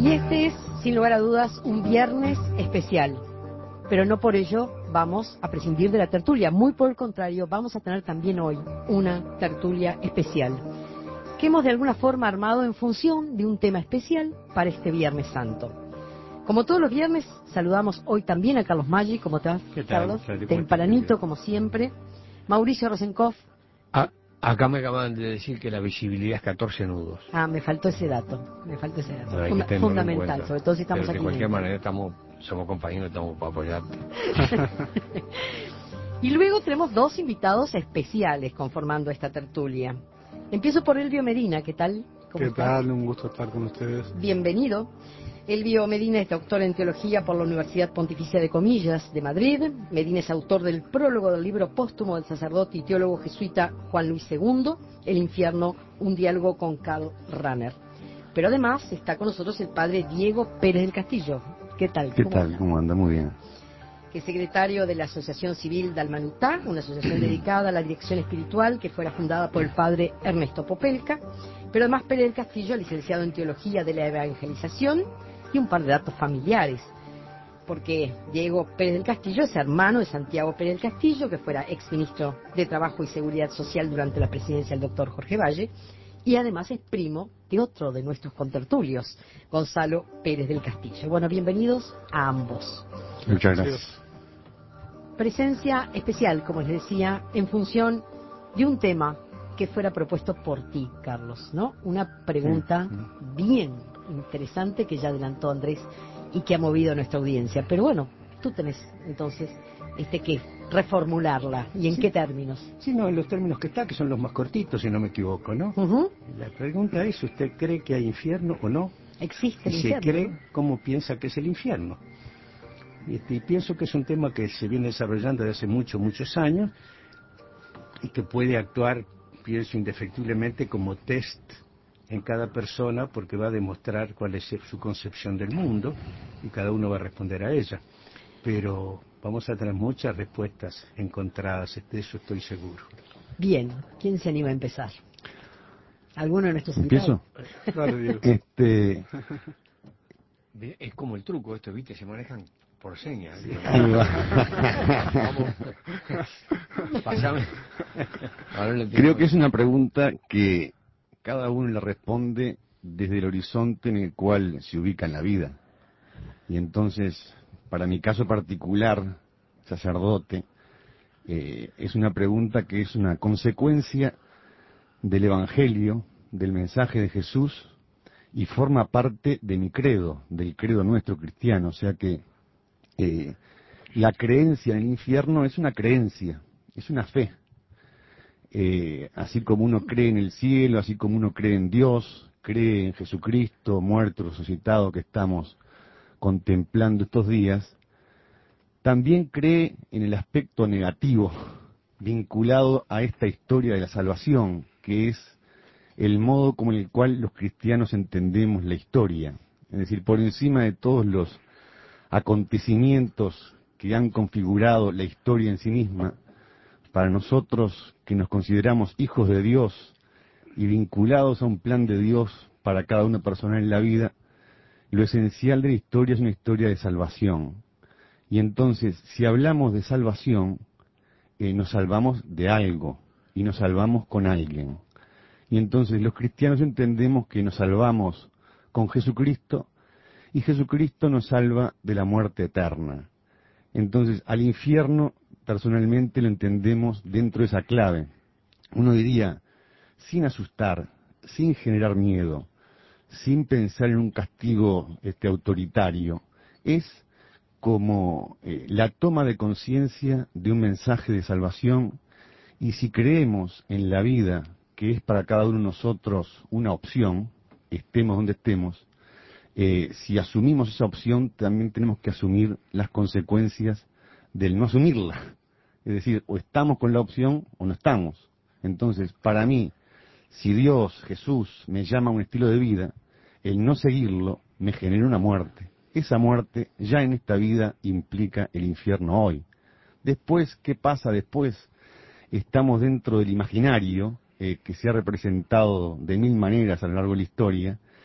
Y este es, sin lugar a dudas, un viernes especial. Pero no por ello vamos a prescindir de la tertulia. Muy por el contrario, vamos a tener también hoy una tertulia especial, que hemos de alguna forma armado en función de un tema especial para este Viernes Santo. Como todos los viernes, saludamos hoy también a Carlos Maggi. ¿Cómo te vas, Carlos? Tempranito, como siempre. Mauricio Rosenkopf. Acá me acaban de decir que la visibilidad es 14 nudos. Me faltó ese dato. Bueno, Fundamental, sobre todo si estamos pero aquí. De cualquier manera, somos compañeros, estamos para apoyarte. Y luego tenemos dos invitados especiales conformando esta tertulia. Empiezo por Elvio Medina. ¿Qué tal? ¿Qué tal? Un gusto estar con ustedes. Bienvenido. Elvio Medina es doctor en teología por la Universidad Pontificia de Comillas de Madrid. Medina es autor del prólogo del libro póstumo del sacerdote y teólogo jesuita Juan Luis II, El infierno, un diálogo con Karl Rahner. Pero además está con nosotros el padre Diego Pérez del Castillo. ¿Qué tal? ¿Qué tal? ¿Cómo anda? Muy bien. Que es secretario de la Asociación Civil Dalmanutá, una asociación dedicada a la dirección espiritual que fuera fundada por el padre Ernesto Popelka. Pero además Pérez del Castillo, licenciado en Teología de la Evangelización. Y un par de datos familiares, porque Diego Pérez del Castillo es hermano de Santiago Pérez del Castillo, que fuera exministro de Trabajo y Seguridad Social durante la presidencia del doctor Jorge Valle, y además es primo de otro de nuestros contertulios, Gonzalo Pérez del Castillo. Bueno, bienvenidos a ambos. Muchas gracias. Presencia especial, como les decía, en función de un tema que fuera propuesto por ti, Carlos, ¿no? Una pregunta bien interesante que ya adelantó Andrés y que ha movido a nuestra audiencia. Pero bueno, tú tenés entonces que reformularla. ¿Y en qué términos? Sí, no, en los términos que son los más cortitos, si no me equivoco, ¿no? La pregunta es, ¿usted cree que hay infierno o no? ¿Existe el infierno? Si cree, ¿no? ¿cómo piensa que es el infierno? Y pienso que es un tema que se viene desarrollando desde hace muchos años y que puede actuar, pienso, indefectiblemente como test en cada persona, porque va a demostrar cuál es su concepción del mundo y cada uno va a responder a ella. Pero vamos a tener muchas respuestas encontradas, de eso estoy seguro. Bien, ¿quién se anima a empezar? ¿Alguno de nuestros invitados? ¿Empiezo? Claro, Diego. Es como el truco esto, ¿viste? Se manejan por señas. Vamos. Pasame. Creo que es una pregunta que cada uno la responde desde el horizonte en el cual se ubica en la vida. Y entonces, para mi caso particular, sacerdote, es una pregunta que es una consecuencia del Evangelio, del mensaje de Jesús, y forma parte de mi credo, del credo nuestro cristiano. O sea que la creencia en el infierno es una creencia, es una fe. Así como uno cree en el cielo, así como uno cree en Dios, cree en Jesucristo, muerto, resucitado, que estamos contemplando estos días, también cree en el aspecto negativo vinculado a esta historia de la salvación, que es el modo como en el cual los cristianos entendemos la historia. Es decir, por encima de todos los acontecimientos que han configurado la historia en sí misma, para nosotros que nos consideramos hijos de Dios y vinculados a un plan de Dios para cada una persona en la vida, lo esencial de la historia es una historia de salvación. Y entonces, si hablamos de salvación, nos salvamos de algo y nos salvamos con alguien. Y entonces los cristianos entendemos que nos salvamos con Jesucristo y Jesucristo nos salva de la muerte eterna. Entonces, al infierno, personalmente lo entendemos dentro de esa clave. Uno diría, sin asustar, sin generar miedo, sin pensar en un castigo autoritario, es como la toma de conciencia de un mensaje de salvación, y si creemos en la vida, que es para cada uno de nosotros una opción, estemos donde estemos, si asumimos esa opción, también tenemos que asumir las consecuencias del no asumirla. Es decir, o estamos con la opción o no estamos. Entonces, para mí, si Dios, Jesús, me llama a un estilo de vida, el no seguirlo me genera una muerte. Esa muerte ya en esta vida implica el infierno hoy. Después, ¿qué pasa después? Estamos dentro del imaginario que se ha representado de mil maneras a lo largo de la historia,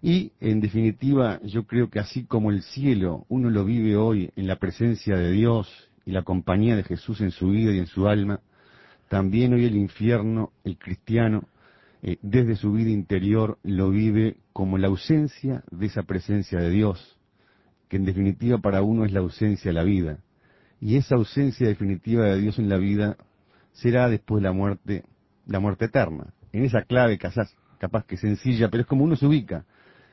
Y, en definitiva, yo creo que así como el cielo uno lo vive hoy en la presencia de Dios y la compañía de Jesús en su vida y en su alma, también hoy el infierno, el cristiano, desde su vida interior lo vive como la ausencia de esa presencia de Dios, que en definitiva para uno es la ausencia de la vida. Y esa ausencia definitiva de Dios en la vida será después la muerte eterna. En esa clave capaz que sencilla, pero es como uno se ubica.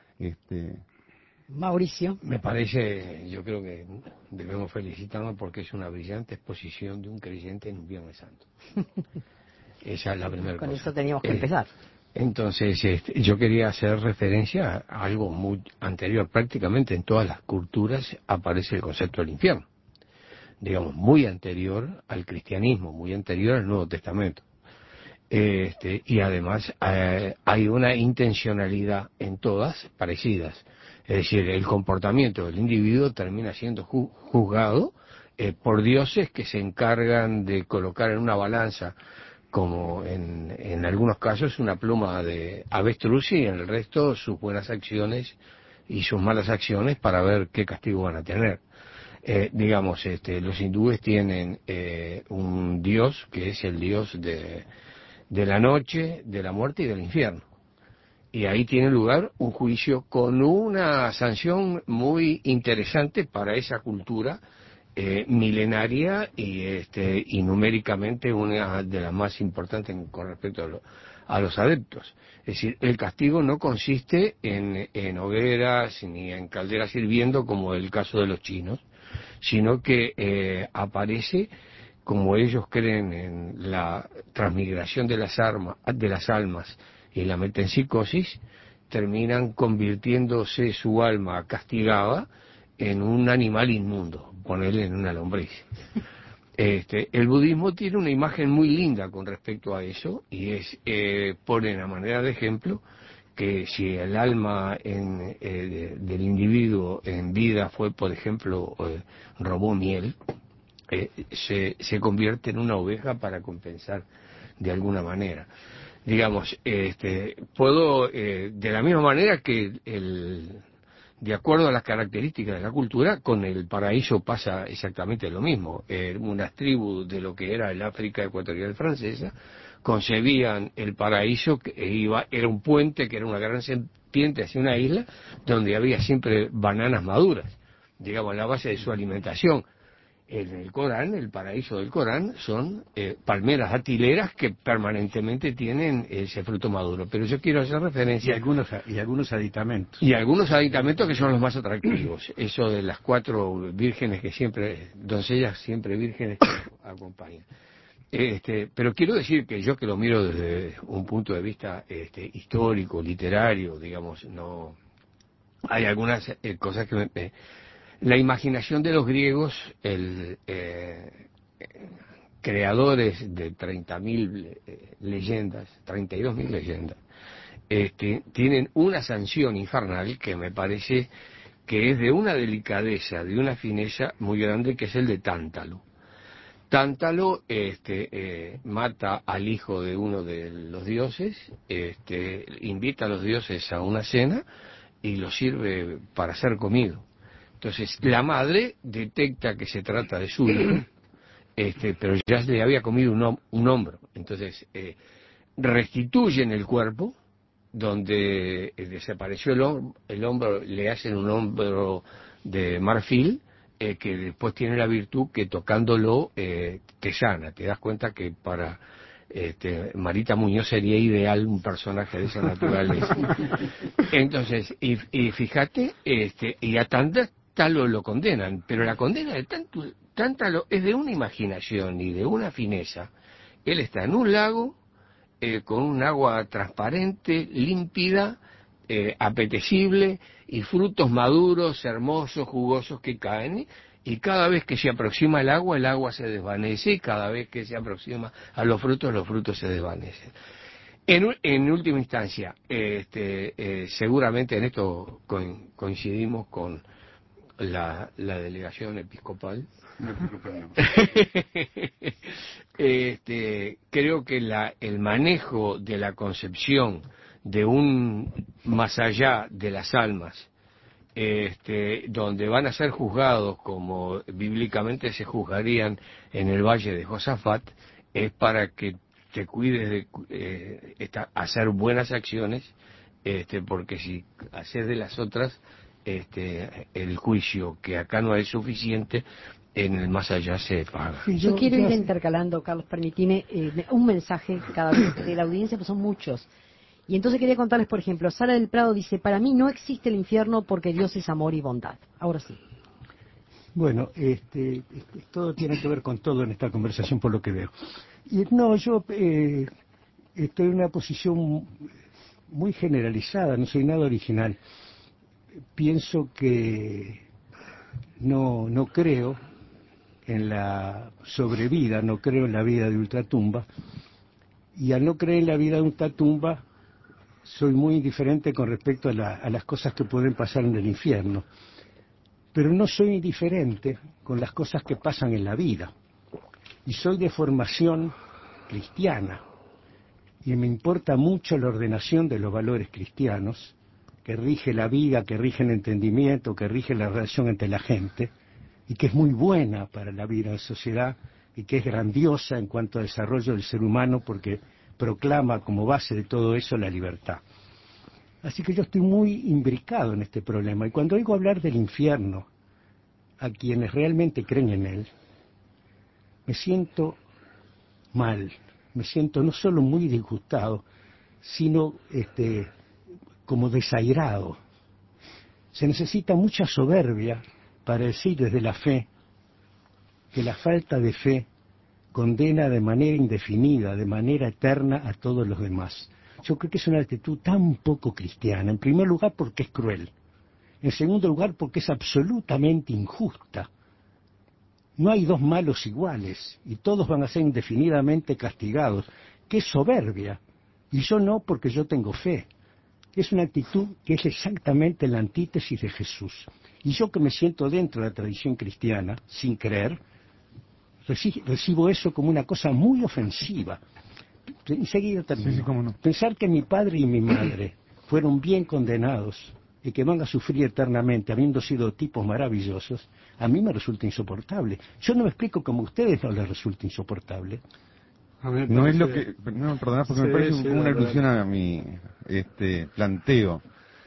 Mauricio. Me parece, yo creo que debemos felicitarnos porque es una brillante exposición de un creyente en un Viernes Santo. Esa es la primera cosa. Con eso teníamos que empezar. Entonces, yo quería hacer referencia a algo muy anterior. Prácticamente en todas las culturas aparece el concepto del infierno. Digamos, muy anterior al cristianismo, muy anterior al Nuevo Testamento. Y además hay una intencionalidad en todas parecidas. Es decir, el comportamiento del individuo termina siendo juzgado por dioses que se encargan de colocar en una balanza, como en algunos casos una pluma de avestruz, y en el resto sus buenas acciones y sus malas acciones para ver qué castigo van a tener. Digamos, los hindúes tienen un dios que es el dios de la noche, de la muerte y del infierno. Y ahí tiene lugar un juicio con una sanción muy interesante para esa cultura milenaria y numéricamente una de las más importantes con respecto a los adeptos. Es decir, el castigo no consiste en hogueras ni en calderas hirviendo como el caso de los chinos, sino que aparece, como ellos creen en la transmigración de las almas y la metempsicosis, terminan convirtiéndose su alma castigada en un animal inmundo, ponerle en una lombriz. El budismo tiene una imagen muy linda con respecto a eso, y ponen a manera de ejemplo que si el alma del individuo en vida fue, por ejemplo, robó miel, se convierte en una oveja para compensar de alguna manera. Digamos, puedo, de la misma manera que de acuerdo a las características de la cultura, con el paraíso pasa exactamente lo mismo. Unas tribus de lo que era el África ecuatorial francesa concebían el paraíso que era un puente, que era una gran serpiente hacia una isla donde había siempre bananas maduras, digamos, la base de su alimentación. En el Corán, el paraíso del Corán, son palmeras atileras que permanentemente tienen ese fruto maduro. Pero yo quiero hacer referencia... Y algunos aditamentos. Y algunos aditamentos que son los más atractivos. Eso de las 4 vírgenes doncellas siempre vírgenes que acompañan. Pero quiero decir que yo, que lo miro desde un punto de vista histórico, literario, digamos, no... Hay algunas cosas que la imaginación de los griegos, creadores de 30.000 leyendas, 32.000 leyendas, tienen una sanción infernal que me parece que es de una delicadeza, de una fineza muy grande, que es el de Tántalo. Tántalo mata al hijo de uno de los dioses, invita a los dioses a una cena y lo sirve para ser comido. Entonces, la madre detecta que se trata de su hijo, pero ya le había comido un hombro. Entonces, restituyen el cuerpo, donde desapareció el hombro, le hacen un hombro de marfil, que después tiene la virtud que tocándolo te sana. Te das cuenta que para Marita Muñoz sería ideal un personaje de esa naturaleza. Entonces, y fíjate, y a Tántalo lo condenan, pero la condena de Tántalo es de una imaginación y de una fineza. Él está en un lago con un agua transparente, límpida, apetecible, y frutos maduros, hermosos, jugosos que caen, y cada vez que se aproxima el agua se desvanece, y cada vez que se aproxima a los frutos se desvanecen. En última instancia, seguramente en esto coincidimos con la delegación episcopal. Creo que el manejo de la concepción de un más allá de las almas, donde van a ser juzgados como bíblicamente se juzgarían en el valle de Josafat, es para que te cuides de hacer buenas acciones, porque si haces de las otras, el juicio que acá no es suficiente, en el más allá se paga. Sí, yo quiero ir intercalando, Carlos, permitime, un mensaje cada vez de la audiencia, pues son muchos. Y entonces quería contarles, por ejemplo, Sara del Prado dice, para mí no existe el infierno porque Dios es amor y bondad. Ahora sí. Bueno, todo tiene que ver con todo en esta conversación por lo que veo. Y no, yo estoy en una posición muy generalizada, no soy nada original. Pienso que no creo en la sobrevida, no creo en la vida de ultratumba, y al no creer en la vida de ultratumba, soy muy indiferente con respecto a las cosas que pueden pasar en el infierno. Pero no soy indiferente con las cosas que pasan en la vida. Y soy de formación cristiana. Y me importa mucho la ordenación de los valores cristianos, que rige la vida, que rige el entendimiento, que rige la relación entre la gente, y que es muy buena para la vida en sociedad, y que es grandiosa en cuanto al desarrollo del ser humano, porque proclama como base de todo eso la libertad. Así que yo estoy muy imbricado en este problema, y cuando oigo hablar del infierno a quienes realmente creen en él, me siento mal, me siento no solo muy disgustado, sino como desairado. Se necesita mucha soberbia para decir desde la fe que la falta de fe condena de manera indefinida, de manera eterna a todos los demás. Yo creo que es una actitud tan poco cristiana, en primer lugar porque es cruel, en segundo lugar porque es absolutamente injusta. No hay dos malos iguales y todos van a ser indefinidamente castigados. ¡Qué soberbia! Y yo no, porque yo tengo fe. Es una actitud que es exactamente la antítesis de Jesús. Y yo, que me siento dentro de la tradición cristiana, sin creer, recibo eso como una cosa muy ofensiva. Enseguida termino. Sí, cómo no. Pensar que mi padre y mi madre fueron bien condenados y que van a sufrir eternamente habiendo sido tipos maravillosos, a mí me resulta insoportable. Yo no me explico cómo a ustedes no les resulta insoportable. No es lo que... No, perdona, porque me parece como una alusión a mi planteo.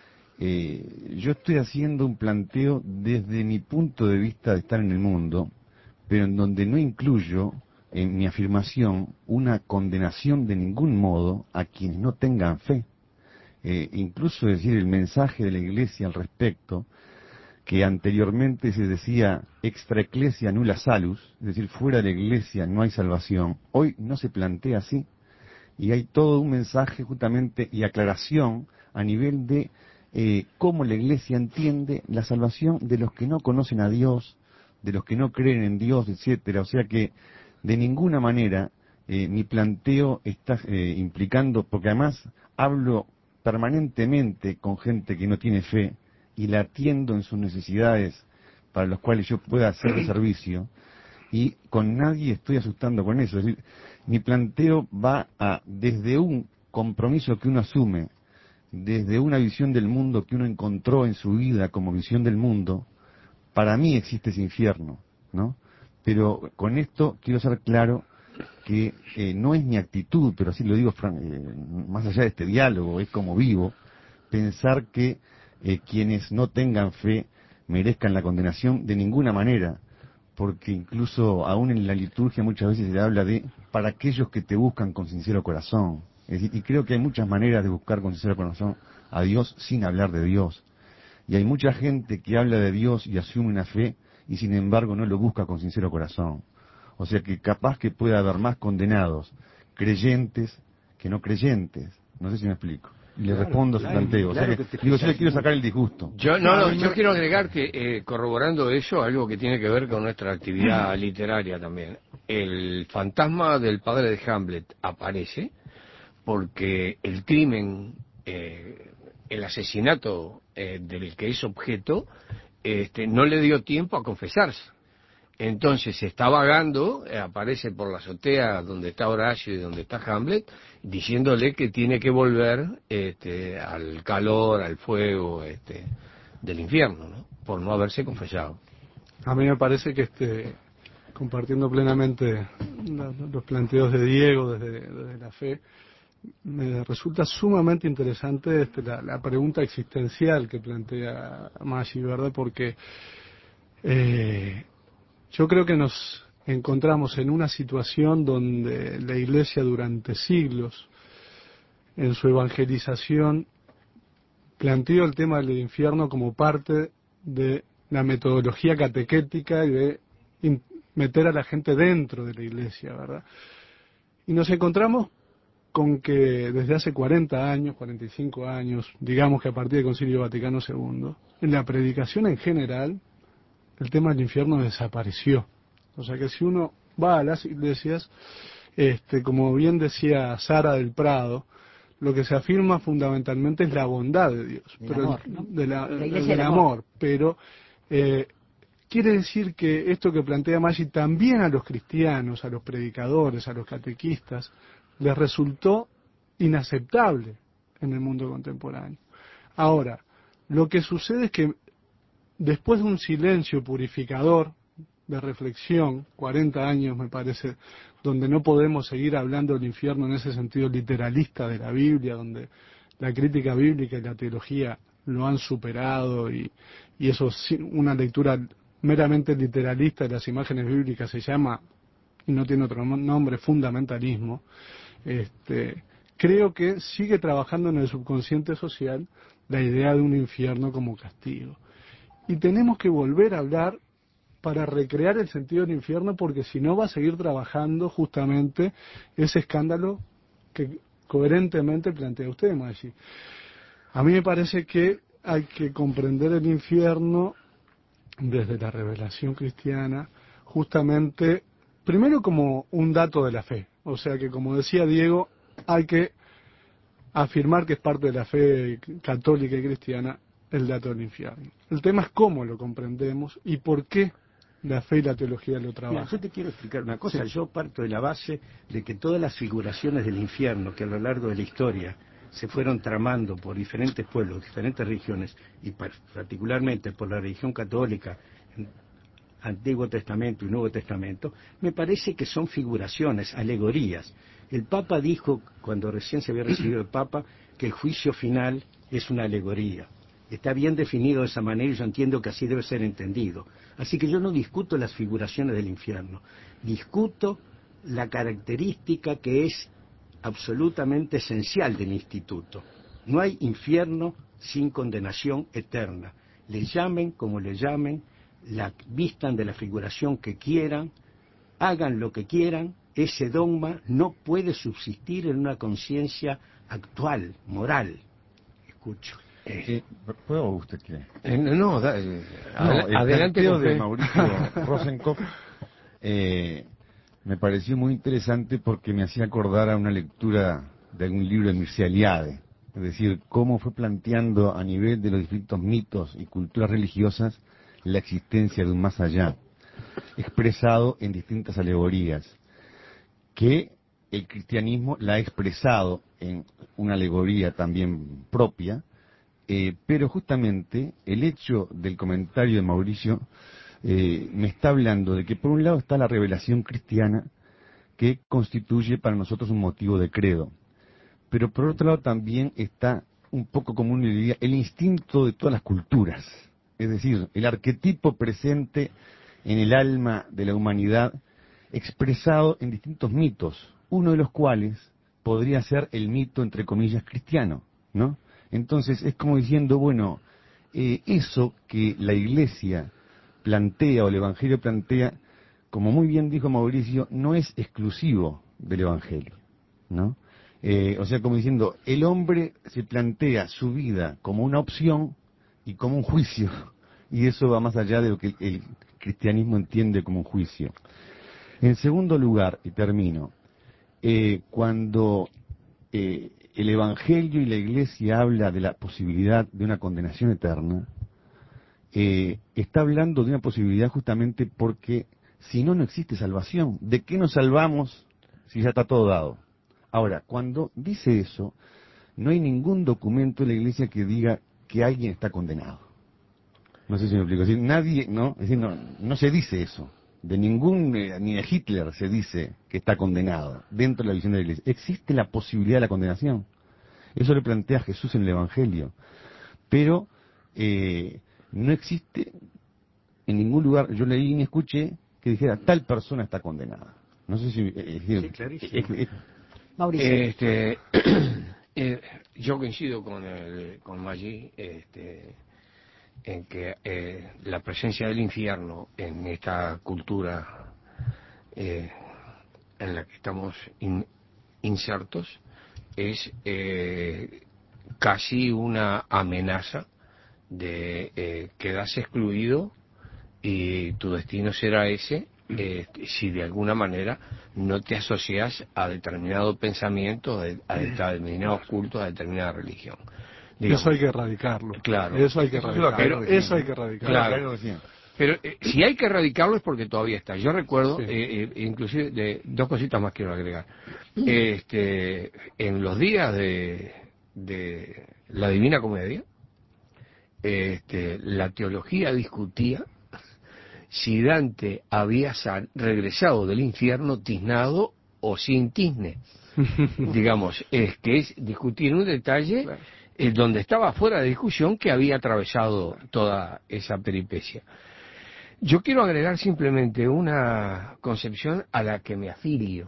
Yo estoy haciendo un planteo desde mi punto de vista de estar en el mundo, pero en donde no incluyo en mi afirmación una condenación de ningún modo a quienes no tengan fe. Incluso decir el mensaje de la Iglesia al respecto, que anteriormente se decía extra ecclesia nulla salus, es decir, fuera de la Iglesia no hay salvación, hoy no se plantea así, y hay todo un mensaje justamente y aclaración a nivel de cómo la Iglesia entiende la salvación de los que no conocen a Dios, de los que no creen en Dios, etcétera. O sea que de ninguna manera mi planteo está implicando, porque además hablo permanentemente con gente que no tiene fe y la atiendo en sus necesidades para las cuales yo pueda hacer de servicio, y con nadie estoy asustando con eso. Es decir, mi planteo va desde un compromiso que uno asume, desde una visión del mundo que uno encontró en su vida como visión del mundo. Para mí existe ese infierno, ¿no? Pero con esto quiero ser claro que no es mi actitud, pero así lo digo más allá de este diálogo, es como vivo, pensar que quienes no tengan fe merezcan la condenación de ninguna manera, porque incluso aún en la liturgia muchas veces se habla de para aquellos que te buscan con sincero corazón. Es decir, y creo que hay muchas maneras de buscar con sincero corazón a Dios sin hablar de Dios. Y hay mucha gente que habla de Dios y asume una fe y sin embargo no lo busca con sincero corazón. O sea que capaz que pueda haber más condenados creyentes que no creyentes. No sé si me explico. Y le respondo a su planteo. Claro, o sea que, digo, yo le quiero sacar el disgusto. Yo quiero agregar que, corroborando eso, algo que tiene que ver con nuestra actividad literaria también. El fantasma del padre de Hamlet aparece porque el crimen, el asesinato del que es objeto, no le dio tiempo a confesarse. Entonces se está vagando, aparece por la azotea donde está Horacio y donde está Hamlet, diciéndole que tiene que volver al calor, al fuego del infierno, ¿no? Por no haberse confesado. A mí me parece que compartiendo plenamente los planteos de Diego desde la fe, me resulta sumamente interesante la pregunta existencial que plantea Maggi, ¿verdad? Porque yo creo que nos encontramos en una situación donde la Iglesia durante siglos, en su evangelización, planteó el tema del infierno como parte de la metodología catequética y de meter a la gente dentro de la Iglesia, ¿verdad? Y nos encontramos con que desde hace 40 años, 45 años, digamos que a partir del Concilio Vaticano II, en la predicación en general, el tema del infierno desapareció. O sea que si uno va a las iglesias, como bien decía Sara del Prado, lo que se afirma fundamentalmente es la bondad de Dios, Del amor, ¿no? del amor, pero quiere decir que esto que plantea Maggi también a los cristianos, a los predicadores, a los catequistas, les resultó inaceptable en el mundo contemporáneo. Ahora, lo que sucede es que después de un silencio purificador de reflexión, 40 años me parece, donde no podemos seguir hablando del infierno en ese sentido literalista de la Biblia, donde la crítica bíblica y la teología lo han superado y eso una lectura meramente literalista de las imágenes bíblicas se llama, y no tiene otro nombre, fundamentalismo. Creo que sigue trabajando en el subconsciente social la idea de un infierno como castigo. Y tenemos que volver a hablar para recrear el sentido del infierno, porque si no va a seguir trabajando justamente ese escándalo que coherentemente plantea usted, Maggi. A mí me parece que hay que comprender el infierno desde la revelación cristiana, justamente, primero como un dato de la fe. O sea que, como decía Diego, hay que afirmar que es parte de la fe católica y cristiana el dato del infierno. El tema es cómo lo comprendemos y por qué la fe y la teología lo trabajan. Mira, yo te quiero explicar una cosa. Sí. Yo parto de la base de que todas las figuraciones del infierno que a lo largo de la historia se fueron tramando por diferentes pueblos, diferentes religiones, y particularmente por la religión católica, Antiguo Testamento y Nuevo Testamento, me parece que son figuraciones, alegorías. El Papa dijo, cuando recién se había recibido el Papa, que el juicio final es una alegoría. Está bien definido de esa manera y yo entiendo que así debe ser entendido. Así que yo no discuto las figuraciones del infierno, discuto la característica que es absolutamente esencial del instituto. No hay infierno sin condenación eterna. Le llamen como le llamen, la vistan de la figuración que quieran, hagan lo que quieran, ese dogma no puede subsistir en una conciencia actual, moral. Escucho. ¿Puedo usted qué? No, El adelante planteo con de fe. Mauricio Rosenkopf me pareció muy interesante porque me hacía acordar a una lectura de algún libro de Mircea Eliade, es decir, cómo fue planteando a nivel de los distintos mitos y culturas religiosas la existencia de un más allá, expresado en distintas alegorías, que el cristianismo la ha expresado en una alegoría también propia, pero justamente el hecho del comentario de Mauricio me está hablando de que por un lado está la revelación cristiana que constituye para nosotros un motivo de credo, pero por otro lado también está un poco como uno diría el instinto de todas las culturas, es decir, el arquetipo presente en el alma de la humanidad expresado en distintos mitos, uno de los cuales podría ser el mito entre comillas cristiano, ¿no? Entonces es como diciendo, bueno, eso que la Iglesia plantea o el Evangelio plantea, como muy bien dijo Mauricio, no es exclusivo del Evangelio, ¿no? O sea, como diciendo, el hombre se plantea su vida como una opción y como un juicio, y eso va más allá de lo que el cristianismo entiende como un juicio. En segundo lugar, y termino, cuando el Evangelio y la Iglesia habla de la posibilidad de una condenación eterna, está hablando de una posibilidad justamente porque Si no, no existe salvación. ¿De qué nos salvamos si ya está todo dado? Ahora, cuando dice eso, no hay ningún documento de la Iglesia que diga que alguien está condenado. No sé si me explico. Es decir, nadie, ¿no? Es decir, no se dice eso. De ningún, ni de Hitler se dice que está condenado dentro de la visión de la Iglesia. Existe la posibilidad de la condenación. Eso le plantea Jesús en el Evangelio. Pero no existe en ningún lugar, yo leí ni escuché que dijera tal persona está condenada. No sé si... Sí, clarísimo. Mauricio. Yo coincido con Maggi en que la presencia del infierno en esta cultura en la que estamos insertos es casi una amenaza de quedas excluido y tu destino será ese si de alguna manera no te asocias a determinado pensamiento, a determinados cultos, a determinada religión. Digamos, eso hay que erradicarlo. Claro. Eso hay que erradicarlo. Eso hay que erradicarlo. Claro. Pero si hay que erradicarlo es porque todavía está. Yo recuerdo, Sí. inclusive, dos cositas más quiero agregar. En los días de la Divina Comedia, la teología discutía si Dante había regresado del infierno tiznado o sin tizne. Digamos, es discutir un detalle donde estaba fuera de discusión que había atravesado toda esa peripecia. Yo quiero agregar simplemente una concepción a la que me afilio,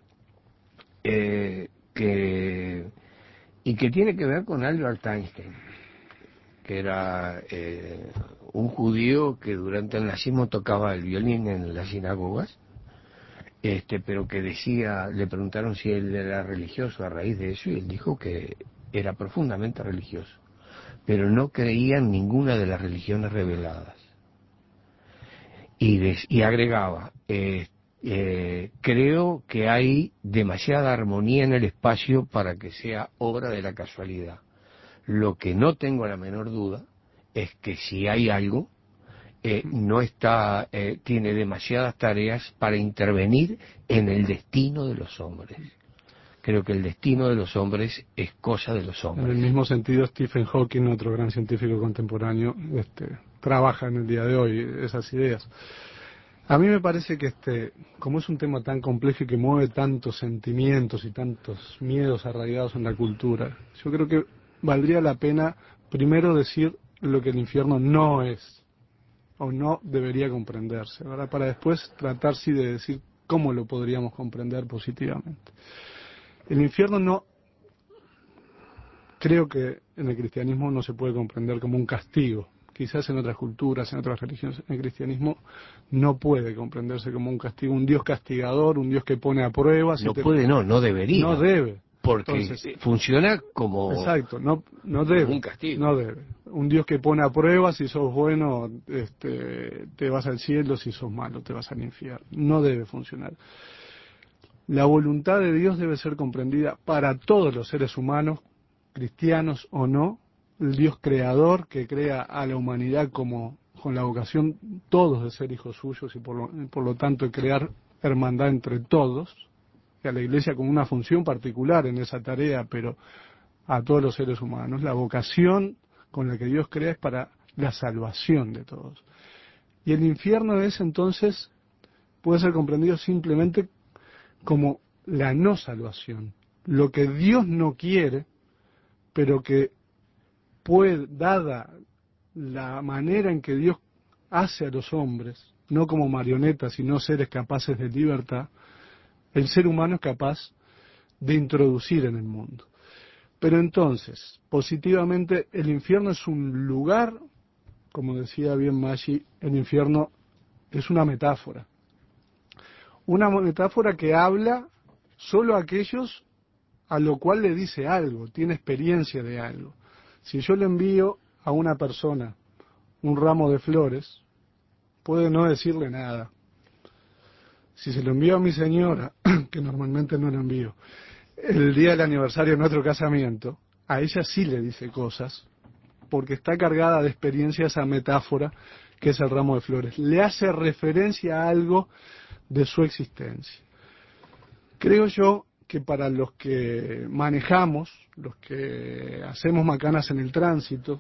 y que tiene que ver con Albert Einstein, que era un judío que durante el nazismo tocaba el violín en las sinagogas, pero que decía, le preguntaron si él era religioso a raíz de eso, y él dijo que era profundamente religioso, pero no creía en ninguna de las religiones reveladas. Y agregaba, creo que hay demasiada armonía en el espacio para que sea obra de la casualidad. Lo que no tengo la menor duda es que si hay algo, tiene demasiadas tareas para intervenir en el destino de los hombres. Creo que el destino de los hombres es cosa de los hombres. En el mismo sentido, Stephen Hawking, otro gran científico contemporáneo, trabaja en el día de hoy esas ideas. A mí me parece que como es un tema tan complejo y que mueve tantos sentimientos y tantos miedos arraigados en la cultura, yo creo que valdría la pena primero decir lo que el infierno no es o no debería comprenderse, ¿verdad? Para después tratar sí de decir cómo lo podríamos comprender positivamente. El infierno no, creo que en el cristianismo no se puede comprender como un castigo. Quizás en otras culturas, en otras religiones, en el cristianismo no puede comprenderse como un castigo, un Dios castigador, un Dios que pone a pruebas. No debería. No debe. Porque entonces, funciona como... Exacto, no debe. Un castigo. No debe. Un Dios que pone a pruebas, si sos bueno, te vas al cielo, si sos malo, te vas al infierno. No debe funcionar. La voluntad de Dios debe ser comprendida para todos los seres humanos, cristianos o no, el Dios creador que crea a la humanidad como con la vocación todos de ser hijos suyos y por lo tanto crear hermandad entre todos, y a la Iglesia con una función particular en esa tarea, pero a todos los seres humanos. La vocación con la que Dios crea es para la salvación de todos. Y el infierno es entonces, puede ser comprendido simplemente como la no salvación, lo que Dios no quiere, pero que dada la manera en que Dios hace a los hombres, no como marionetas, sino seres capaces de libertad, el ser humano es capaz de introducir en el mundo. Pero entonces, positivamente, el infierno es un lugar, como decía bien Maggi, el infierno es una metáfora. Una metáfora que habla solo a aquellos a lo cual le dice algo, tiene experiencia de algo. Si yo le envío a una persona un ramo de flores, puede no decirle nada. Si se lo envío a mi señora, que normalmente no lo envío, el día del aniversario de nuestro casamiento, a ella sí le dice cosas, porque está cargada de experiencia esa metáfora que es el ramo de flores. Le hace referencia a algo de su existencia. Creo yo que para los que manejamos, los que hacemos macanas en el tránsito,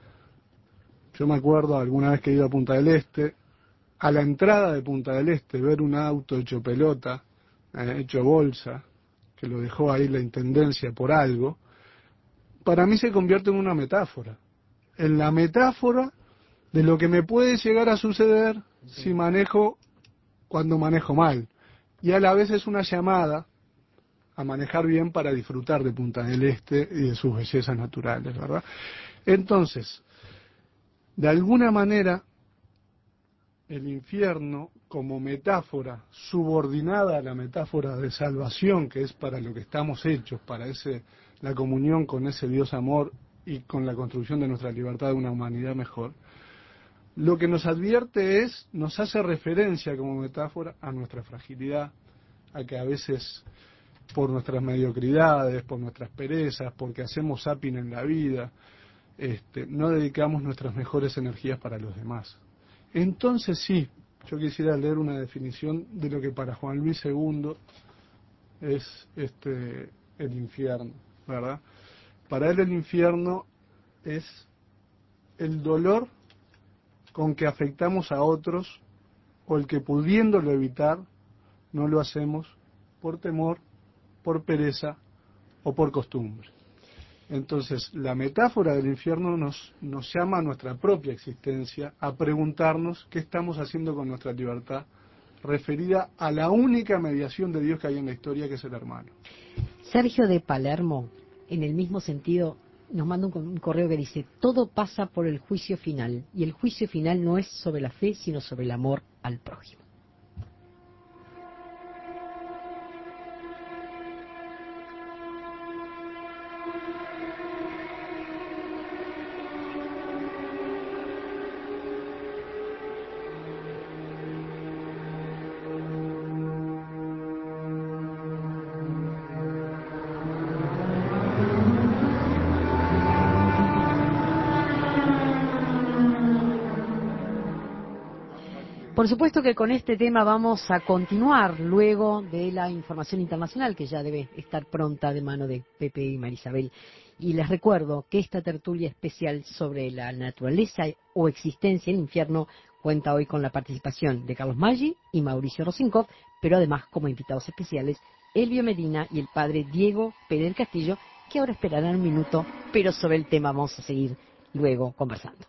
yo me acuerdo alguna vez que he ido a Punta del Este, a la entrada de Punta del Este, ver un auto hecho pelota, hecho bolsa, que lo dejó ahí la intendencia por algo, para mí se convierte en una metáfora. En la metáfora de lo que me puede llegar a suceder si manejo cuando manejo mal. Y a la vez es una llamada a manejar bien para disfrutar de Punta del Este y de sus bellezas naturales, ¿verdad? Entonces, de alguna manera, el infierno como metáfora subordinada a la metáfora de salvación, que es para lo que estamos hechos, para la comunión con ese Dios amor y con la construcción de nuestra libertad de una humanidad mejor, lo que nos advierte nos hace referencia como metáfora a nuestra fragilidad, a que a veces por nuestras mediocridades, por nuestras perezas, porque hacemos zapping en la vida, no dedicamos nuestras mejores energías para los demás. Entonces sí, yo quisiera leer una definición de lo que para Juan Luis II es el infierno, ¿verdad? Para él el infierno es el dolor con que afectamos a otros o el que pudiéndolo evitar no lo hacemos por temor, por pereza o por costumbre. Entonces, la metáfora del infierno nos llama a nuestra propia existencia a preguntarnos qué estamos haciendo con nuestra libertad referida a la única mediación de Dios que hay en la historia, que es el hermano. Sergio de Palermo, en el mismo sentido, nos manda un correo que dice: todo pasa por el juicio final, y el juicio final no es sobre la fe, sino sobre el amor al prójimo. Por supuesto que con este tema vamos a continuar luego de la información internacional, que ya debe estar pronta de mano de Pepe y Marisabel. Y les recuerdo que esta tertulia especial sobre la naturaleza o existencia del infierno cuenta hoy con la participación de Carlos Maggi y Mauricio Rosenkopf, pero además como invitados especiales Elvio Medina y el padre Diego Pérez del Castillo, que ahora esperarán un minuto, pero sobre el tema vamos a seguir luego conversando.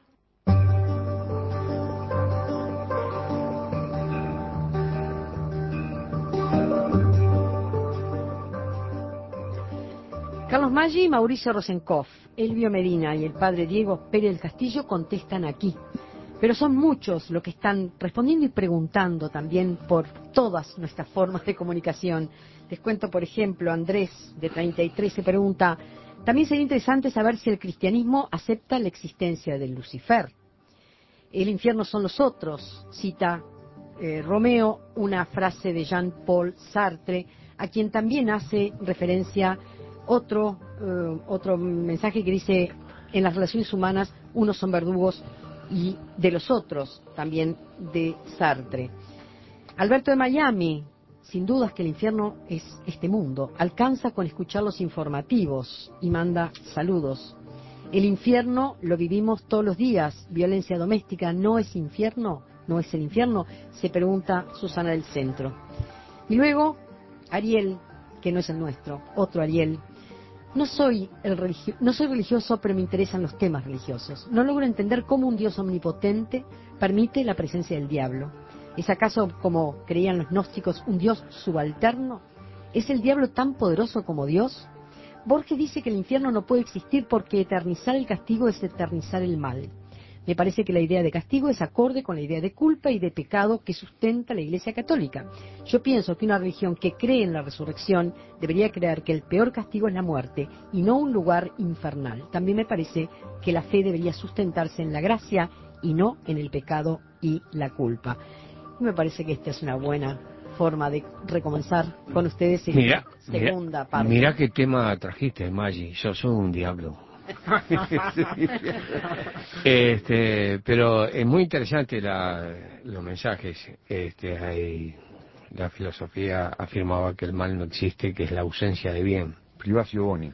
Carlos Maggi, Mauricio Rosenkopf, Elvio Medina y el padre Diego Pérez del Castillo contestan aquí. Pero son muchos los que están respondiendo y preguntando también por todas nuestras formas de comunicación. Les cuento, por ejemplo, Andrés, de 33, se pregunta: también sería interesante saber si el cristianismo acepta la existencia del Lucifer. El infierno son los otros, cita Romeo una frase de Jean-Paul Sartre, a quien también hace referencia otro mensaje que dice: en las relaciones humanas unos son verdugos y de los otros, también de Sartre. Alberto de Miami: sin dudas que el infierno es este mundo, alcanza con escuchar los informativos, y manda saludos. El infierno lo vivimos todos los días. Violencia doméstica no es infierno, no es el infierno, se pregunta Susana del Centro. Y luego Ariel, que no es el nuestro, otro Ariel: no soy religioso, pero me interesan los temas religiosos. No logro entender cómo un Dios omnipotente permite la presencia del diablo. ¿Es acaso, como creían los gnósticos, un Dios subalterno? ¿Es el diablo tan poderoso como Dios? Borges dice que el infierno no puede existir porque eternizar el castigo es eternizar el mal. Me parece que la idea de castigo es acorde con la idea de culpa y de pecado que sustenta la Iglesia Católica. Yo pienso que una religión que cree en la resurrección debería creer que el peor castigo es la muerte y no un lugar infernal. También me parece que la fe debería sustentarse en la gracia y no en el pecado y la culpa. Y me parece que esta es una buena forma de recomenzar con ustedes en la segunda parte. Mira qué tema trajiste, Maggi. Yo soy un diablo. Pero es muy interesante los mensajes. La filosofía afirmaba que el mal no existe, que es la ausencia de bien. Privacio Boni.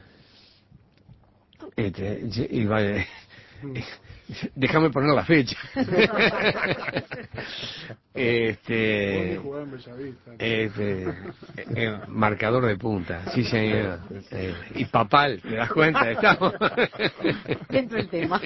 Déjame poner la fecha. Marcador de punta, sí señor. Y papal, ¿te das cuenta? Estamos dentro del tema.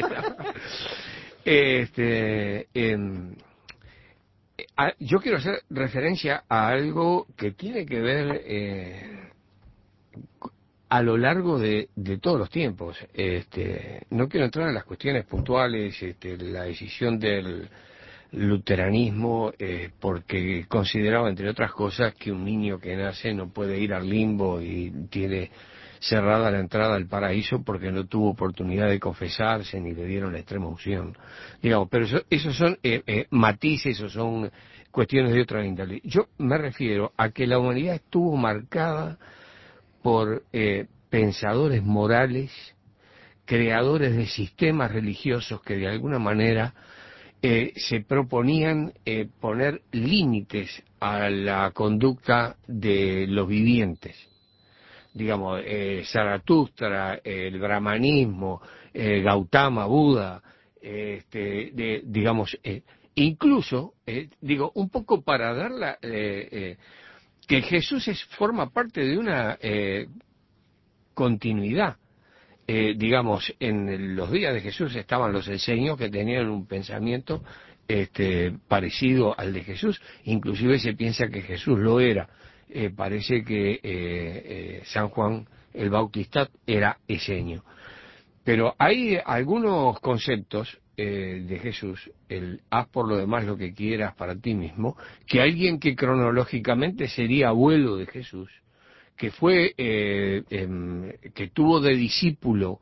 Yo quiero hacer referencia a algo que tiene que ver a lo largo de todos los tiempos. No quiero entrar en las cuestiones puntuales, la decisión del luteranismo, porque consideraba, entre otras cosas, que un niño que nace no puede ir al limbo y tiene cerrada la entrada al paraíso porque no tuvo oportunidad de confesarse ni le dieron la extrema unción. Digamos, pero esos son matices o son cuestiones de otra índole. Yo me refiero a que la humanidad estuvo marcada por pensadores morales, creadores de sistemas religiosos que de alguna manera se proponían poner límites a la conducta de los vivientes. Digamos, Zaratustra, el brahmanismo, Gautama, Buda, digamos, incluso, digo, un poco para dar que Jesús forma parte de una continuidad. Digamos, en los días de Jesús estaban los esenios que tenían un pensamiento parecido al de Jesús, inclusive se piensa que Jesús lo era. Parece que San Juan el Bautista era esenio. Pero hay algunos conceptos de Jesús, el haz por lo demás lo que quieras para ti mismo, que alguien que cronológicamente sería abuelo de Jesús, que fue que tuvo de discípulo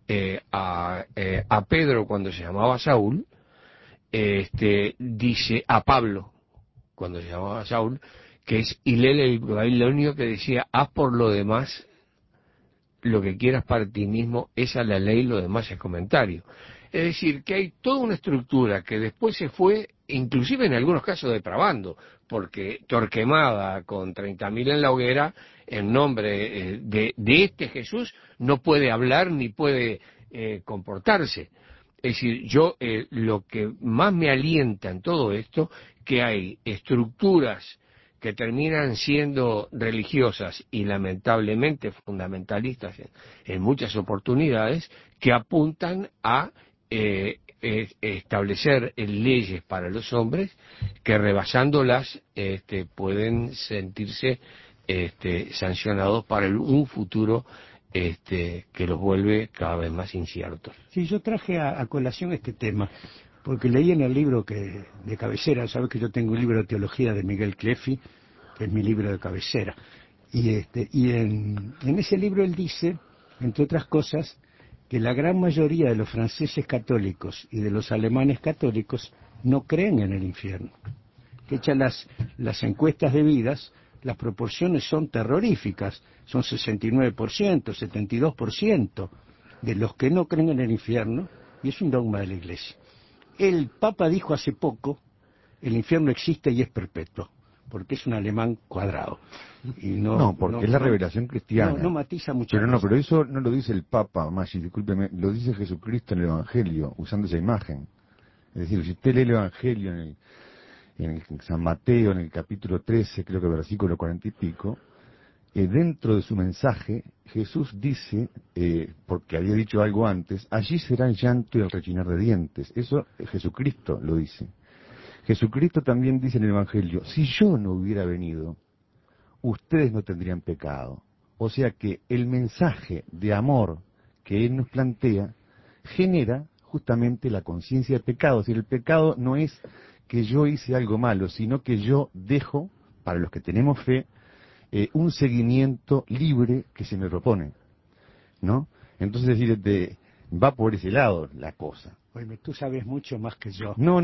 a Pedro cuando se llamaba Saúl, dice a Pablo cuando se llamaba Saúl, que es Hilel el babilonio, que decía haz por lo demás lo que quieras para ti mismo, esa es la ley, lo demás es comentario. Es decir, que hay toda una estructura que después se fue, inclusive en algunos casos, depravando, porque Torquemada con 30.000 en la hoguera, en nombre de este Jesús, no puede hablar ni puede comportarse. Es decir, yo lo que más me alienta en todo esto, que hay estructuras que terminan siendo religiosas y lamentablemente fundamentalistas en muchas oportunidades, que apuntan a establecer leyes para los hombres que rebasándolas pueden sentirse sancionados para un futuro que los vuelve cada vez más inciertos. Sí, yo traje a colación este tema porque leí en el libro de cabecera, sabes que yo tengo un libro de teología de Miguel Clefi, que es mi libro de cabecera, y en ese libro él dice, entre otras cosas, que la gran mayoría de los franceses católicos y de los alemanes católicos no creen en el infierno. Que echan las encuestas debidas, las proporciones son terroríficas, son 69%, 72% de los que no creen en el infierno, y es un dogma de la Iglesia. El Papa dijo hace poco, el infierno existe y es perpetuo, porque es un alemán cuadrado. Y porque es la revelación cristiana. No matiza mucho. Pero eso no lo dice el Papa, Maggi, discúlpeme, lo dice Jesucristo en el Evangelio, usando esa imagen. Es decir, si usted lee el Evangelio en San Mateo, en el capítulo 13, creo que versículo 40 y pico, dentro de su mensaje, Jesús dice, porque había dicho algo antes, allí será el llanto y el rechinar de dientes. Eso Jesucristo lo dice. Jesucristo también dice en el Evangelio, si yo no hubiera venido, ustedes no tendrían pecado. O sea que el mensaje de amor que Él nos plantea genera justamente la conciencia de pecado. Es decir, el pecado no es que yo hice algo malo, sino que yo dejo, para los que tenemos fe, un seguimiento libre que se me propone, ¿no? Entonces, es decir, va por ese lado la cosa. Oye, tú sabes mucho más que yo. No,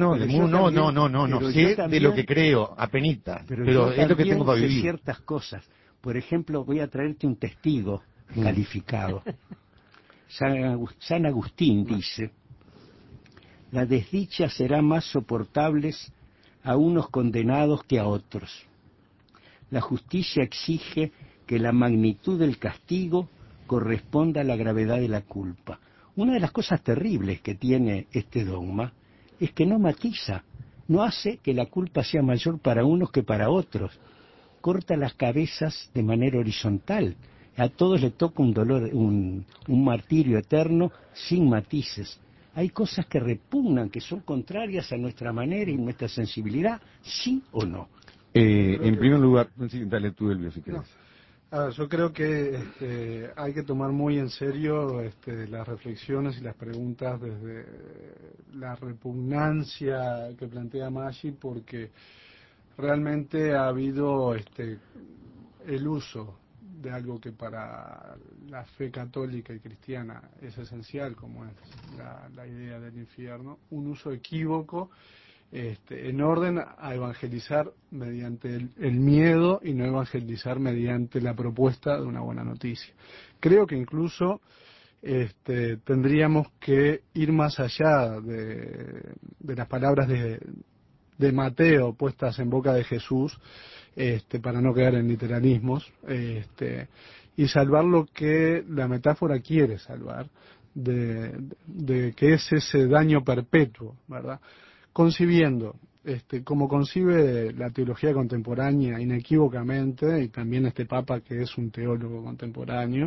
sé de lo que creo, apenita, pero es lo que tengo para vivir. Sé ciertas cosas. Por ejemplo, voy a traerte un testigo calificado. San Agustín dice: la desdicha será más soportables a unos condenados que a otros. La justicia exige que la magnitud del castigo corresponda a la gravedad de la culpa. Una de las cosas terribles que tiene este dogma es que no matiza, no hace que la culpa sea mayor para unos que para otros. Corta las cabezas de manera horizontal. A todos les toca un dolor, un martirio eterno sin matices. Hay cosas que repugnan, que son contrarias a nuestra manera y nuestra sensibilidad, sí o no. En primer lugar, sí, dale tú, Elvio, si querés. Yo creo que hay que tomar muy en serio las reflexiones y las preguntas desde la repugnancia que plantea Maggi, porque realmente ha habido el uso de algo que para la fe católica y cristiana es esencial, como es la idea del infierno, un uso equívoco en orden a evangelizar mediante el miedo y no evangelizar mediante la propuesta de una buena noticia. Creo que incluso tendríamos que ir más allá de las palabras de Mateo puestas en boca de Jesús, para no quedar en literalismos, y salvar lo que la metáfora quiere salvar, de que es ese daño perpetuo, ¿verdad? Concibiendo, como concibe la teología contemporánea inequívocamente, y también este Papa que es un teólogo contemporáneo,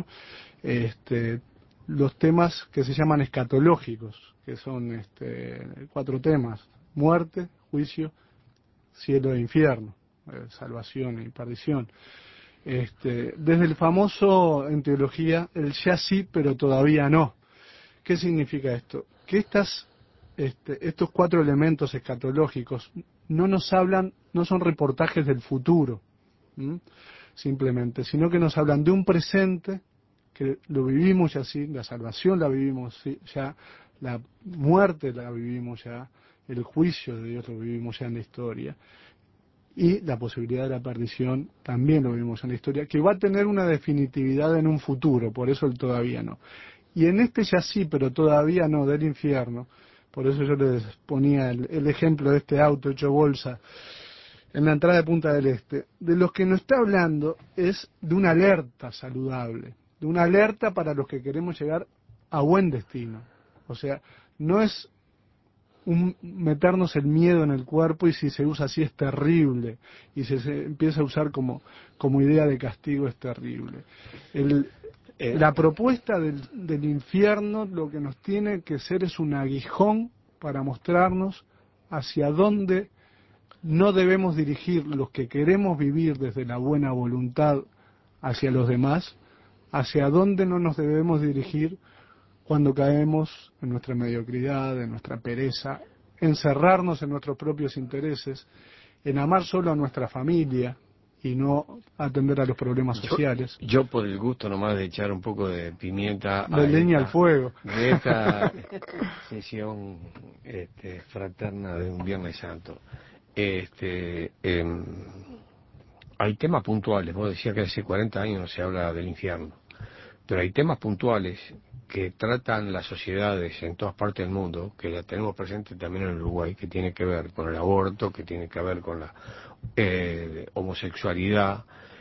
los temas que se llaman escatológicos, que son 4 temas: muerte, juicio, cielo e infierno, salvación y perdición. Desde el famoso en teología, el ya sí, pero todavía no. ¿Qué significa esto? Que estos 4 elementos escatológicos no nos hablan, no son reportajes del futuro, simplemente, sino que nos hablan de un presente que lo vivimos ya así, la salvación la vivimos ya, la muerte la vivimos ya, el juicio de Dios lo vivimos ya en la historia, y la posibilidad de la perdición también lo vivimos en la historia, que va a tener una definitividad en un futuro, por eso el todavía no. Y en ya sí, pero todavía no, del infierno, por eso yo les ponía el ejemplo de este auto hecho bolsa en la entrada de Punta del Este. De los que nos está hablando es de una alerta saludable, de una alerta para los que queremos llegar a buen destino. O sea, no es meternos el miedo en el cuerpo, y si se usa así es terrible, y si se empieza a usar como idea de castigo es terrible. La propuesta del infierno lo que nos tiene que ser es un aguijón para mostrarnos hacia dónde no debemos dirigir los que queremos vivir desde la buena voluntad hacia los demás, hacia dónde no nos debemos dirigir cuando caemos en nuestra mediocridad, en nuestra pereza, en cerrarnos en nuestros propios intereses, en amar solo a nuestra familia y no atender a los problemas sociales. Yo por el gusto nomás de echar un poco de pimienta de leña al fuego de esta sesión fraterna de un Viernes Santo. Hay temas puntuales. Vos decías que hace 40 años no se habla del infierno, pero hay temas puntuales que tratan las sociedades en todas partes del mundo, que la tenemos presente también en Uruguay, que tiene que ver con el aborto, que tiene que ver con la homosexualidad,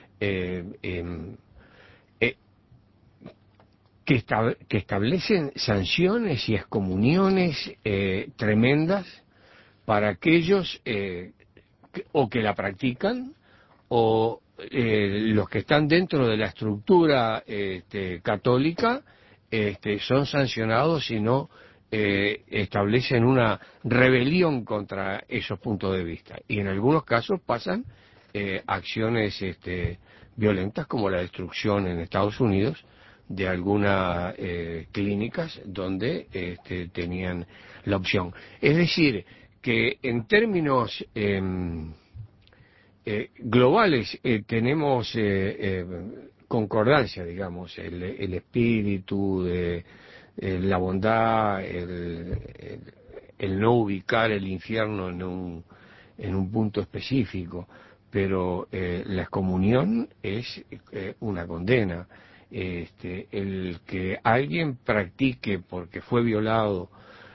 que establecen sanciones y excomuniones tremendas para aquellos o que la practican, o los que están dentro de la estructura católica son sancionados si no establecen una rebelión contra esos puntos de vista, y en algunos casos pasan acciones violentas, como la destrucción en Estados Unidos de algunas clínicas donde tenían la opción. Es decir, que en términos globales tenemos concordancia, digamos, el espíritu de la bondad, el no ubicar el infierno en un punto específico, pero la excomunión es una condena, el que alguien practique porque fue violado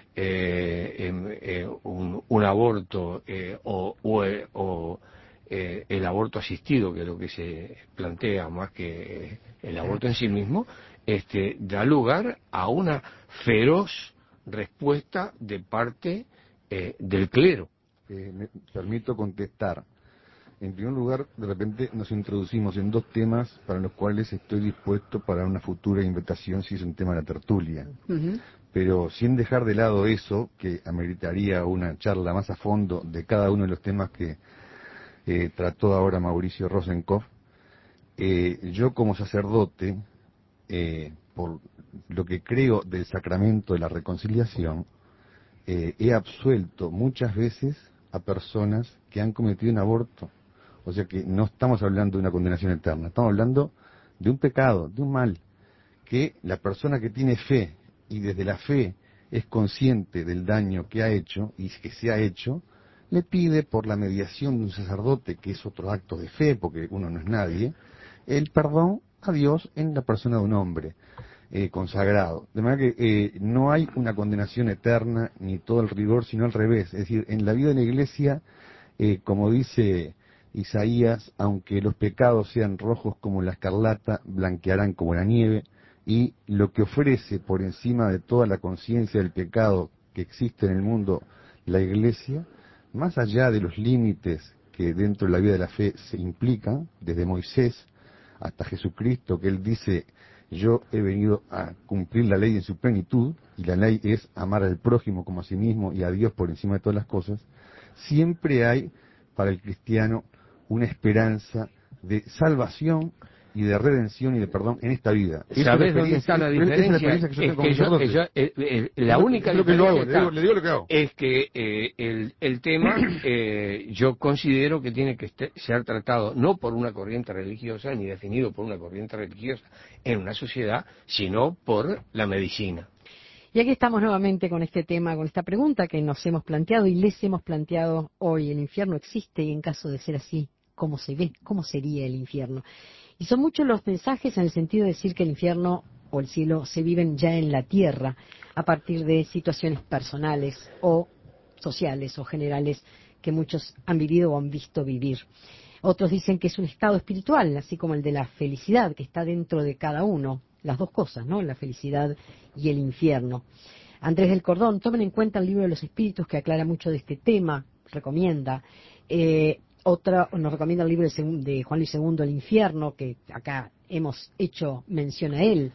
un aborto o el aborto asistido, que es lo que se plantea más que el aborto en sí mismo, da lugar a una feroz respuesta de parte del clero. Me permito contestar. En primer lugar, de repente nos introducimos en dos temas para los cuales estoy dispuesto para una futura invitación si es un tema de la tertulia. Pero sin dejar de lado eso, que ameritaría una charla más a fondo de cada uno de los temas que trató ahora Mauricio Rosenkopf, yo como sacerdote, por lo que creo del sacramento de la reconciliación, he absuelto muchas veces a personas que han cometido un aborto. O sea que no estamos hablando de una condenación eterna, estamos hablando de un pecado, de un mal, que la persona que tiene fe y desde la fe es consciente del daño que ha hecho y que se ha hecho, le pide por la mediación de un sacerdote, que es otro acto de fe, porque uno no es nadie, el perdón a Dios en la persona de un hombre consagrado. De manera que no hay una condenación eterna ni todo el rigor, sino al revés. Es decir, en la vida de la Iglesia, como dice Isaías, aunque los pecados sean rojos como la escarlata, blanquearán como la nieve, y lo que ofrece por encima de toda la conciencia del pecado que existe en el mundo la Iglesia, más allá de los límites que dentro de la vida de la fe se implican, desde Moisés hasta Jesucristo, que él dice: yo he venido a cumplir la ley en su plenitud, y la ley es amar al prójimo como a sí mismo y a Dios por encima de todas las cosas. Siempre hay para el cristiano una esperanza de salvación y de redención y de perdón en esta vida. ¿Sabes dónde está la diferencia? La única diferencia le digo lo que hago. Es que el tema yo considero que tiene que ser tratado no por una corriente religiosa ni definido por una corriente religiosa en una sociedad, sino por la medicina. Y aquí estamos nuevamente con este tema, con esta pregunta que nos hemos planteado y les hemos planteado hoy. ¿El infierno existe? Y en caso de ser así, ¿cómo se ve? ¿Cómo sería el infierno? Y son muchos los mensajes en el sentido de decir que el infierno o el cielo se viven ya en la tierra a partir de situaciones personales o sociales o generales que muchos han vivido o han visto vivir. Otros dicen que es un estado espiritual, así como el de la felicidad, que está dentro de cada uno. Las dos cosas, ¿no? La felicidad y el infierno. Andrés del Cordón, tomen en cuenta el libro de los espíritus que aclara mucho de este tema, recomienda. Nos recomienda el libro de Juan Luis II, El infierno, que acá hemos hecho mención a él.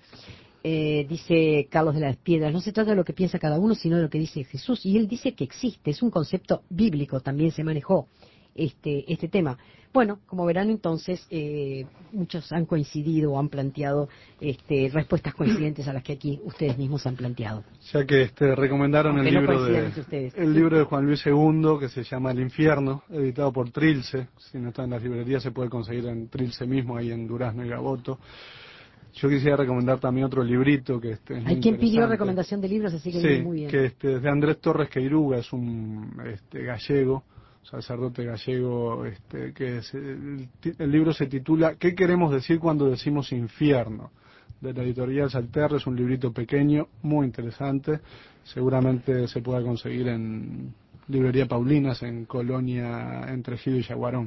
Dice Carlos de las Piedras, no se trata de lo que piensa cada uno, sino de lo que dice Jesús. Y él dice que existe, es un concepto bíblico, también se manejó este tema. Bueno, como verán entonces, muchos han coincidido o han planteado respuestas coincidentes a las que aquí ustedes mismos han planteado. Ya que recomendaron el libro de Juan Luis II, que se llama El infierno, editado por Trilce. Si no está en las librerías se puede conseguir en Trilce mismo, ahí en Durazno y Gaboto. Yo quisiera recomendar también otro librito que hay quien pidió recomendación de libros, así que sí, muy bien. Que es de Andrés Torres Queiruga, es un gallego, sacerdote gallego, que el libro se titula ¿Qué queremos decir cuando decimos infierno?, de la editorial Salterre. Es un librito pequeño, muy interesante, seguramente se pueda conseguir en librería Paulinas, en Colonia, entre Ejido y Yaguarón.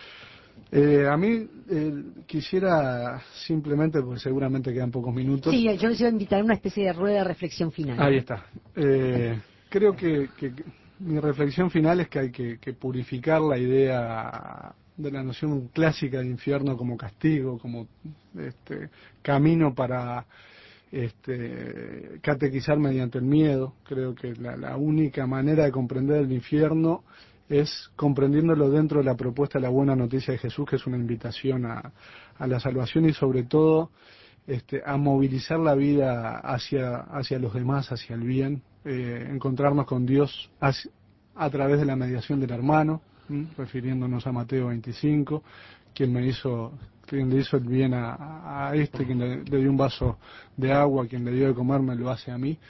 A mí quisiera simplemente, porque seguramente quedan pocos minutos. Sí, yo les iba a invitar a una especie de rueda de reflexión final. Ahí está. Creo que mi reflexión final es que hay que purificar la idea de la noción clásica de infierno como castigo, como camino para catequizar mediante el miedo. Creo que la única manera de comprender el infierno es comprendiéndolo dentro de la propuesta de la buena noticia de Jesús, que es una invitación a la salvación y sobre todo a movilizar la vida hacia los demás, hacia el bien, encontrarnos con Dios a través de la mediación del hermano, refiriéndonos a Mateo 25, quien le hizo el bien a quien le dio un vaso de agua, quien le dio de comer me lo hace a mí.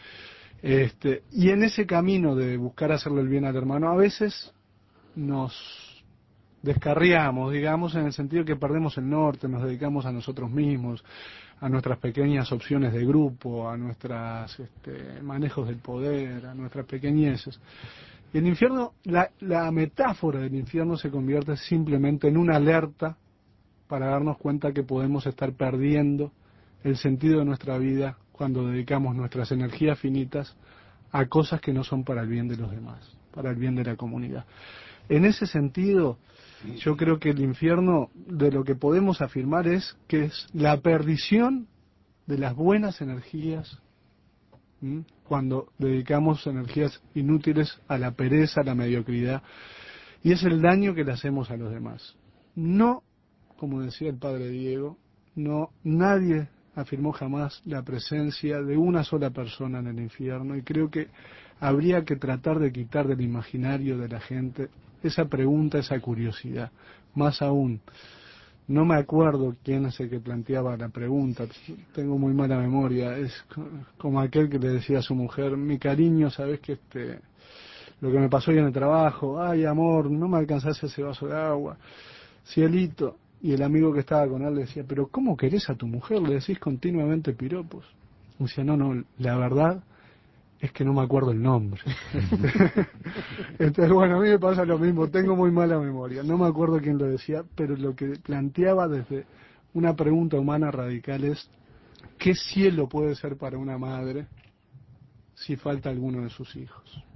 Y en ese camino de buscar hacerle el bien al hermano, a veces nos descarriamos, digamos, en el sentido que perdemos el norte, nos dedicamos a nosotros mismos, a nuestras pequeñas opciones de grupo, a nuestros manejos del poder, a nuestras pequeñeces. Y el infierno, la metáfora del infierno se convierte simplemente en una alerta para darnos cuenta que podemos estar perdiendo el sentido de nuestra vida cuando dedicamos nuestras energías finitas a cosas que no son para el bien de los demás, para el bien de la comunidad. En ese sentido, yo creo que el infierno, de lo que podemos afirmar es que es la perdición de las buenas energías, cuando dedicamos energías inútiles a la pereza, a la mediocridad, y es el daño que le hacemos a los demás. No, como decía el padre Diego, no, nadie afirmó jamás la presencia de una sola persona en el infierno, y creo que habría que tratar de quitar del imaginario de la gente esa pregunta, esa curiosidad. Más aún, no me acuerdo quién es el que planteaba la pregunta, tengo muy mala memoria, es como aquel que le decía a su mujer: mi cariño, sabes que lo que me pasó hoy en el trabajo, ay amor, no me alcanzase ese vaso de agua, cielito. Y el amigo que estaba con él le decía: pero ¿cómo querés a tu mujer? Le decís continuamente piropos. Y decía: no, la verdad es que no me acuerdo el nombre. Entonces, bueno, a mí me pasa lo mismo, tengo muy mala memoria, no me acuerdo quién lo decía, pero lo que planteaba desde una pregunta humana radical es: ¿qué cielo puede ser para una madre si falta alguno de sus hijos?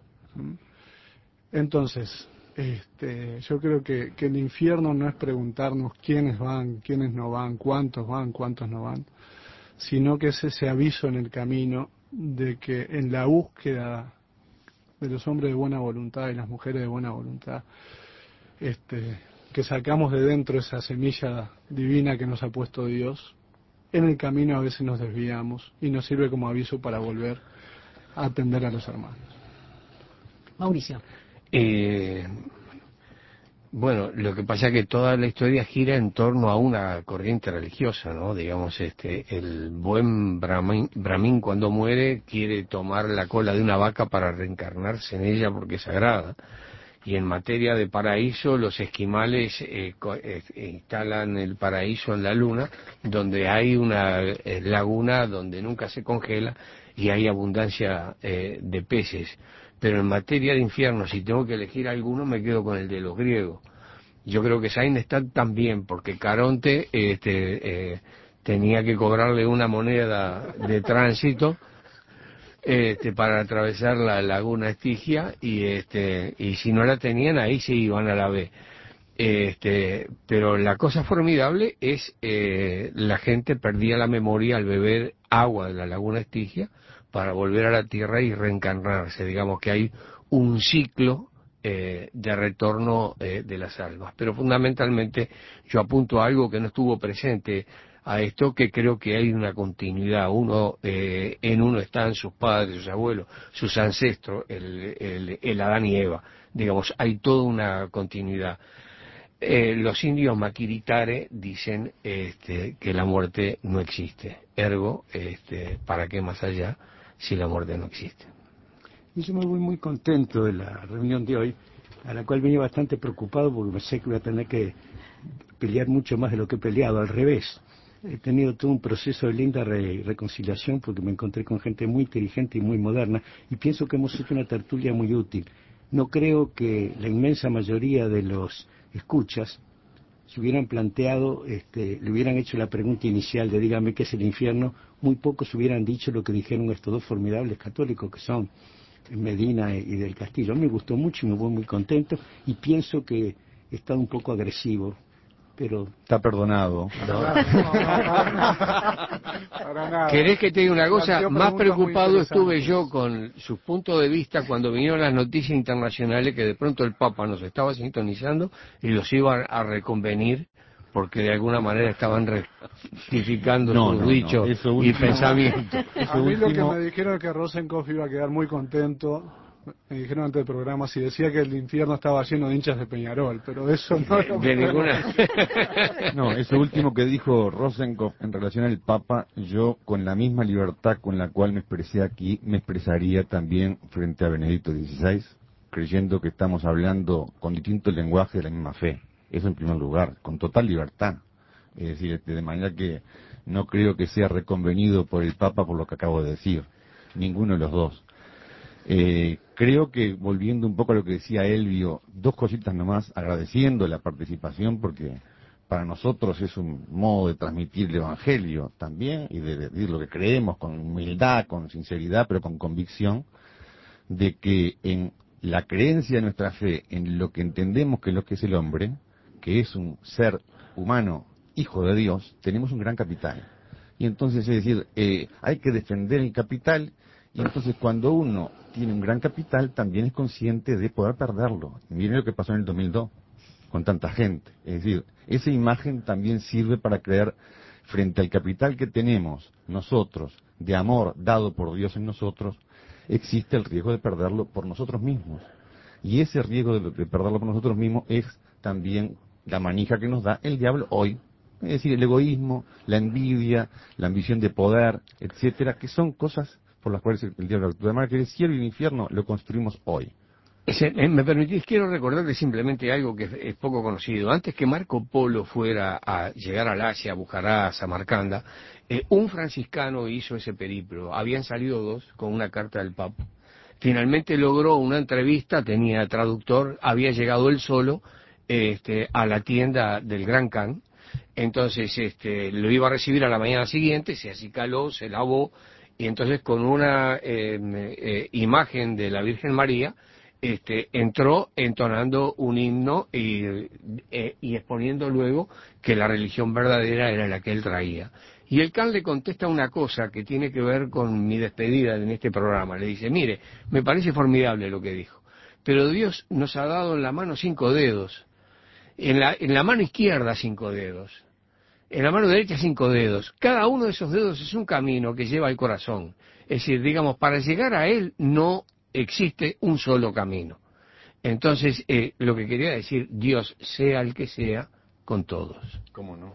Entonces, yo creo que el infierno no es preguntarnos quiénes van, quiénes no van, cuántos no van, sino que es ese aviso en el camino de que en la búsqueda de los hombres de buena voluntad y las mujeres de buena voluntad, que sacamos de dentro esa semilla divina que nos ha puesto Dios, en el camino a veces nos desviamos y nos sirve como aviso para volver a atender a los hermanos. Mauricio. Bueno, lo que pasa es que toda la historia gira en torno a una corriente religiosa, ¿no? Digamos, el buen brahmin cuando muere quiere tomar la cola de una vaca para reencarnarse en ella porque es sagrada. Y en materia de paraíso, los esquimales instalan el paraíso en la luna, donde hay una laguna donde nunca se congela y hay abundancia de peces. Pero en materia de infierno, si tengo que elegir alguno, me quedo con el de los griegos. Yo creo que Sainestad también, porque Caronte tenía que cobrarle una moneda de tránsito para atravesar la laguna Estigia y si no la tenían, ahí se iban a la B. Pero la cosa formidable es la gente perdía la memoria al beber agua de la laguna Estigia para volver a la tierra y reencarnarse. Digamos que hay un ciclo de retorno de las almas. Pero fundamentalmente yo apunto a algo que no estuvo presente a esto, que creo que hay una continuidad. En uno están sus padres, sus abuelos, sus ancestros, el Adán y Eva. Digamos, hay toda una continuidad. Los indios maquiritare dicen que la muerte no existe. Ergo, ¿para qué más allá si la muerte no existe? Y yo me voy muy contento de la reunión de hoy, a la cual venía bastante preocupado porque sé que voy a tener que pelear mucho más de lo que he peleado. Al revés, he tenido todo un proceso de linda reconciliación porque me encontré con gente muy inteligente y muy moderna y pienso que hemos hecho una tertulia muy útil. No creo que la inmensa mayoría de los escuchas se hubieran planteado, le hubieran hecho la pregunta inicial de dígame qué es el infierno, muy pocos hubieran dicho lo que dijeron estos dos formidables católicos que son Medina y del Castillo. A mí me gustó mucho y me voy muy contento y pienso que he estado un poco agresivo, pero... Está perdonado. ¿Querés que te diga una cosa? Más preocupado estuve yo con sus puntos de vista cuando vinieron las noticias internacionales que de pronto el Papa nos estaba sintonizando y los iba a reconvenir porque de alguna manera estaban rectificando sus dichos y pensamientos. A mí lo que me dijeron es que Rosenkopf iba a quedar muy contento. Me dijeron antes del programa si decía que el infierno estaba lleno de hinchas de Peñarol, pero eso no de ninguna. No, eso último que dijo Rosenkopf en relación al Papa, yo con la misma libertad con la cual me expresé aquí, me expresaría también frente a Benedicto XVI. creyendo que estamos hablando con distintos lenguajes de la misma fe. Eso en primer lugar, con total libertad. Es decir, de manera que no creo que sea reconvenido por el Papa por lo que acabo de decir. Ninguno de los dos. Creo que, volviendo un poco a lo que decía Elvio, dos cositas nomás, agradeciendo la participación, porque para nosotros es un modo de transmitir el Evangelio también, y de decir lo que creemos con humildad, con sinceridad, pero con convicción, de que en la creencia de nuestra fe, en lo que entendemos que es lo que es el hombre, que es un ser humano, hijo de Dios, tenemos un gran capital. Y entonces, es decir, hay que defender el capital, y entonces cuando uno tiene un gran capital, también es consciente de poder perderlo. Miren lo que pasó en el 2002, con tanta gente. Es decir, esa imagen también sirve para creer, frente al capital que tenemos nosotros, de amor dado por Dios en nosotros, existe el riesgo de perderlo por nosotros mismos. Y ese riesgo de perderlo por nosotros mismos es también la manija que nos da el diablo hoy. Es decir, el egoísmo, la envidia, la ambición de poder, etcétera, que son cosas por las cuales el diablo actúa. De manera que el cielo y el infierno lo construimos hoy. Me permitís, quiero recordarle simplemente algo que es poco conocido. Antes que Marco Polo fuera a llegar al Asia, a Bujará, a Samarcanda, un franciscano hizo ese periplo. Habían salido dos con una carta del Papa. Finalmente logró una entrevista, tenía traductor, había llegado él solo a la tienda del Gran Khan. Entonces lo iba a recibir a la mañana siguiente, se acicaló, se lavó, y entonces con una imagen de la Virgen María, entró entonando un himno y exponiendo luego que la religión verdadera era la que él traía. Y el Khan le contesta una cosa que tiene que ver con mi despedida en este programa. Le dice, mire, me parece formidable lo que dijo, pero Dios nos ha dado en la mano 5 dedos, en la mano izquierda 5 dedos, en la mano derecha 5 dedos. Cada uno de esos dedos es un camino que lleva al corazón. Es decir, digamos, para llegar a él no existe un solo camino. Entonces, lo que quería decir, Dios, sea el que sea, con todos. ¿Cómo no?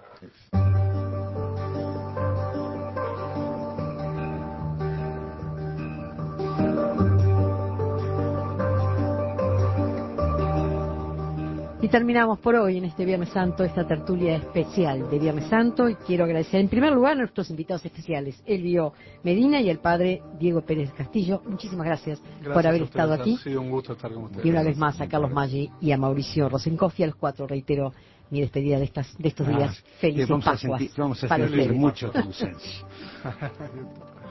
Y terminamos por hoy, en este Viernes Santo, esta tertulia especial de Viernes Santo. Y quiero agradecer en primer lugar a nuestros invitados especiales, Elvio Medina y el padre Diego Pérez Castillo. Muchísimas gracias por haber estado aquí. Ha sido un gusto estar con ustedes. Y una vez más a Carlos Maggi y a Mauricio Rosenkopf, y a los cuatro reitero mi despedida de estos días felices vamos Pascuas. vamos a para sentir ustedes. mucho tu ausencia.